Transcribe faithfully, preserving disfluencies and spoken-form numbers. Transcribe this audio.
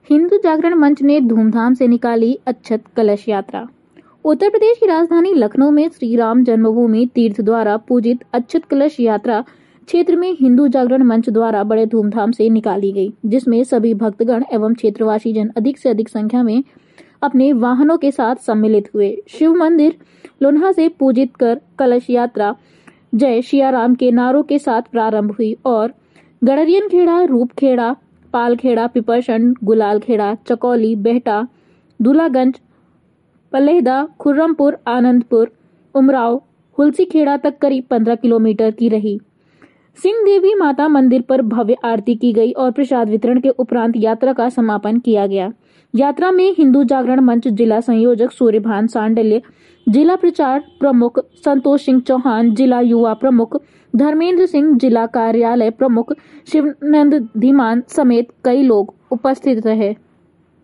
हिंदू जागरण मंच ने धूमधाम से निकाली अक्षत कलश यात्रा। उत्तर प्रदेश की राजधानी लखनऊ में श्री राम जन्मभूमि तीर्थ द्वारा पूजित अक्षत कलश यात्रा क्षेत्र में हिंदू जागरण मंच द्वारा बड़े धूमधाम से निकाली गई, जिसमें सभी भक्तगण एवं क्षेत्रवासी जन अधिक से अधिक संख्या में अपने वाहनों के साथ सम्मिलित हुए। शिव मंदिर लोन्हा से पूजित कर कलश यात्रा जय सियाराम के नारों के साथ प्रारंभ हुई और गड़रियन खेड़ा, रूपखेड़ा, पालखेड़ा, पिपरसंड, गुलालखेड़ा, चकौली, बेहटा, दूलागंज, पलेहदा, खुर्रमपुर, आनंदपुर, उमराव, हुलसीखेड़ा तक करीब पंद्रह किलोमीटर की रही। सिंह देवी माता मंदिर पर भव्य आरती की गई और प्रसाद वितरण के उपरांत यात्रा का समापन किया गया। यात्रा में हिंदू जागरण मंच जिला संयोजक सूर्यभान सांडल्य, जिला प्रचार प्रमुख संतोष सिंह चौहान, जिला युवा प्रमुख धर्मेंद्र सिंह, जिला कार्यालय प्रमुख शिवानंद धीमान समेत कई लोग उपस्थित रहे।